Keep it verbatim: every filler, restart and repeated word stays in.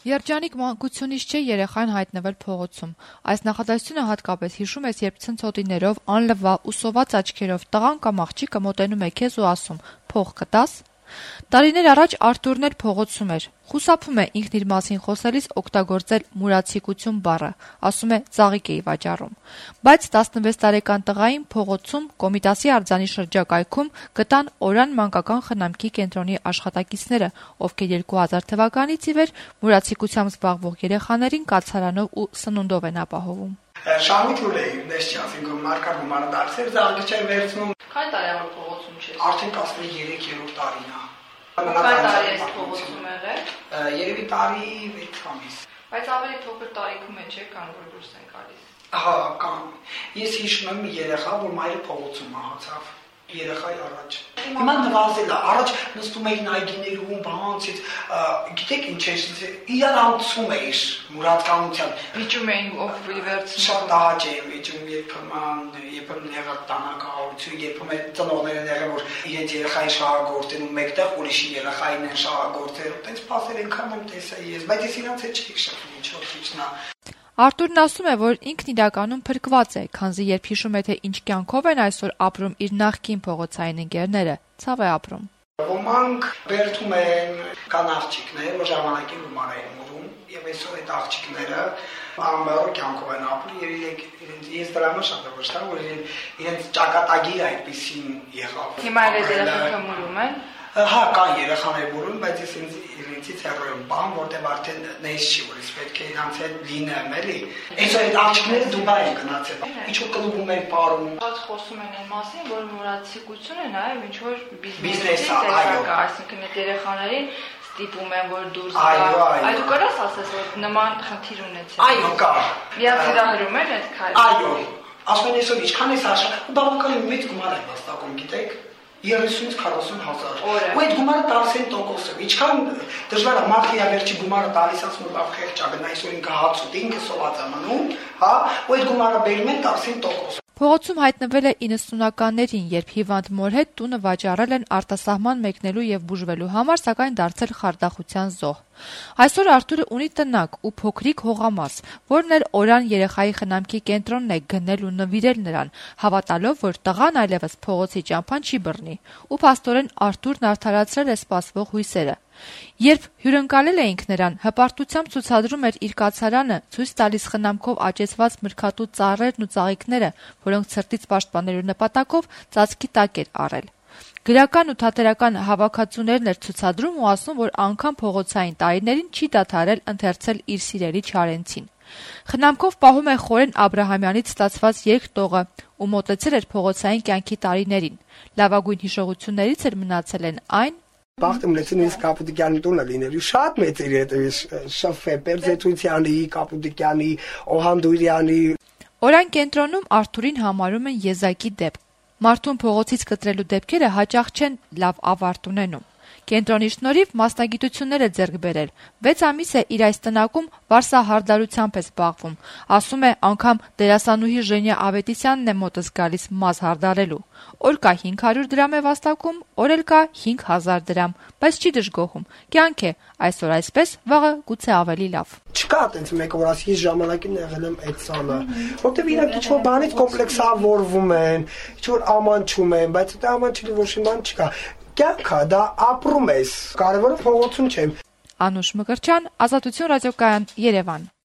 Երջանիկ մանկությունից չէ երեխան հայտնվել փողոցում։ Այս նախադասությունը հատկապես հիշում ես, երբ ցնցոտիներով, անլվա ու սոված աչքերով տղան կամ աղջիկը մոտենում է քեզ ու ասում՝ «Փող կտա՞ս»։ Տարիներ առաջ Արտուրն էլ փողոցում էր։ Խուսափում է ինքն իր մասին խոսելիս օգտագործել մուրացիկություն բառը, ասում է ծաղիկ էի վաճառում։ Բայց տասնվեց տարեկան տղային փողոցում Կոմիտասի արձանի շրջակայքում գտան Օրան մանկական խնամքի կենտրոնի աշխատակիցները, ովքեր երկու հազար թվականից ի վեր մուրացիկությամբ զբաղվող երեխաներին կացարանով ու սնունդով են ապահովում։ Շահմիթուր էի, դες չի ասենք մարկար գումարը դարձել, զարգիչ եմ վերցնում։ Քանի տարի է որ փողոցում չես։ Արդեն տասներեք տարին է։ Քանի տարի ես փողոցում եղել։ Երևի տարի վեց ամիս։ Բայց ավելի փոքր տարիքում է, չէ՞, կան որ դուրս են գալիս։ Հա, կան։ Ես հիշում եմ երեխա, որ մայրը փողոցում մահացավ։ Երեխայի առաջ։ Հիմա նվազել է, առաջ նստում էին այգիներում, բանցից, գիտեք ինչ է, իրար անցում էիր մուրացկանությամբ։ Վիճում էին ով վերցնում։ Շատ տահաճ էին վիճում, երբեմն, երբեմն եղավ տանակահարություն, երբեմն ծնողները եղել որ իրենց երեխային շահագործեն ու մեկտեղ ուրիշի երեխային են շահագործել, այդպես փասեր այնքան եմ տեսա ես, բայց ես իրանց հետ չի շփվում, ինչ որ քիչնա։ Արտուրն ասում է, որ ինքն իրականում փրկված է, քանզի երբ հիշում է, թե ինչ կյանքով են այսօր ապրում իր նախկին փողոցային ընկերները, ցավ է ապրում։ Ոմանք բերդում են կան աղջիկներ, որ ժամանակին գումար են ուռում, եւ այսօր այդ աղջիկները անբարո կյանքով են ապրում եւ իրենք ես դրա համար շատ եմ վստահ, որ իրենց ճակատագիրը այդպեսին եղավ։ Հիմա էլ երեխաները մուրում են։ Հա, կան երեխաներ մուրում, բայց ես ինձ իրենցից հեռու եմ բան, որտեղ արդեն նես չի, որ ես պետք է իրանց հետ լինեմ, էլի։ Այսօր այդ աղջիկները Դուբայ են գնացել։ Ինչ որ կլուբում են ապարում։ Շատ խոսում են այն մասին, որ մուրացիկությունը նաեւ ինչ որ բիզնես է, այո, այսինքն այդ երեխաներին ստիպում են, որ դուրս գա։ Այո, դու կարաս ասես, որ նման խնդիր ունեցել։ Այո, կա։ Միած հրահրում են այդ քայլը։ Այո։ Ասում են այսօր ինչքան է աշխատ, ու բավականին մեծ գումար են վաստակում, գիտեք։ երեսունից քառասուն հազար։ Ու այդ գումարը տասը տոկոս է։ Ինչքան դժվար է մարդիա վերջի գումարը տալիս ասում լավ խեղճ է գնա այսօր ինքը հացուտ ինքը սոված է մնում, հա, ու այդ գումարը բերում են տասը տոկոս։ Փողոցում հայտնվել է իննսունականներին, երբ հիվանդ մոր հետ տունը վաճառել են արտասահման մեկնելու եւ բուժվելու համար, սակայն դարձել խարդախության զոհ։ Այսօր Արտուրը ունի տնակ ու փոքրիկ հողամաս, որն էլ Օրան երեխայի խնամքի կենտրոնն է գնել ու նվիրել նրան, հավատալով, որ տղան այլևս փողոցի ճամփան չի բռնի, ու փաստորեն Արտուրն արդարացրել է սպասվող հույսերը։ Երբ հյուրընկալել էինք նրան, հպարտությամբ ցուցադրում էր իր կացարանը, ցույց տալիս խնամքով աճեցված մրգատու ծառերն ու ծաղիկները, որոնք ցրտից պաշտպանելու նպատակով ծածկի տակ էր առել։ Գրական ու թատերական հավաքածուներն էր ցուցադրում ու ասում, որ անգամ փողոցային տարիներին չի դադարել ընթերցել իր սիրելի Չարենցին։ Խնամքով պահում է Խորեն Աբրահամյանից ստացված երկտողը ու մոտեցել էր փողոցային կյանքի տարիներին։ Լավագույն հիշողություններից էր մնացել են այն, Բախտ ունեցին ինձ Կապուտիկյանի տունը լինելու շատ մեծ իր հետ շփվե Պերձեցուցյանի, Կապուտիկյանի, Օհանդուրյանի։ Օրան կենտրոնում Արտուրին համարում են եզակի դեպք։ Մարդուն փողոցից կտրելու դեպքերը հաճախ չեն լավ ավարտ ունենում։ Կենտրոնի շնորհիվ մասնագիտություններ է ձեռք բերել։ վեց ամիս է իր այս տնակում վարսահարդարությամբ է զբաղվում։ Ասում է, անգամ դերասանուհի Ժենյա Ավետիսյանն է մոտս գալիս մազ հարդարելու։ Օր կա հինգ հարյուր դրամ է վաստակում, օր էլ կա հինգ հազար դրամ, բայց չի դժգոհում։ Կյանք է, այսօր այսպես, վաղը գուցե ավելի լավ։ Չկա այդպես մեկ որ ասի ես ժամանակին եղել եմ այդ սանը, որտեվ իրանք ինչ որ բանից կոմպլեքսավորվում են, ինչ որ ամանչում են, բայց դա ամանչելի ոչ մի բան չկա։ Կյանքը դա ապրում ես, կարևորը փողոցում չեմ։ Անուշ Մկրտչյան, Ազատություն ռադիոկայան, Երևան։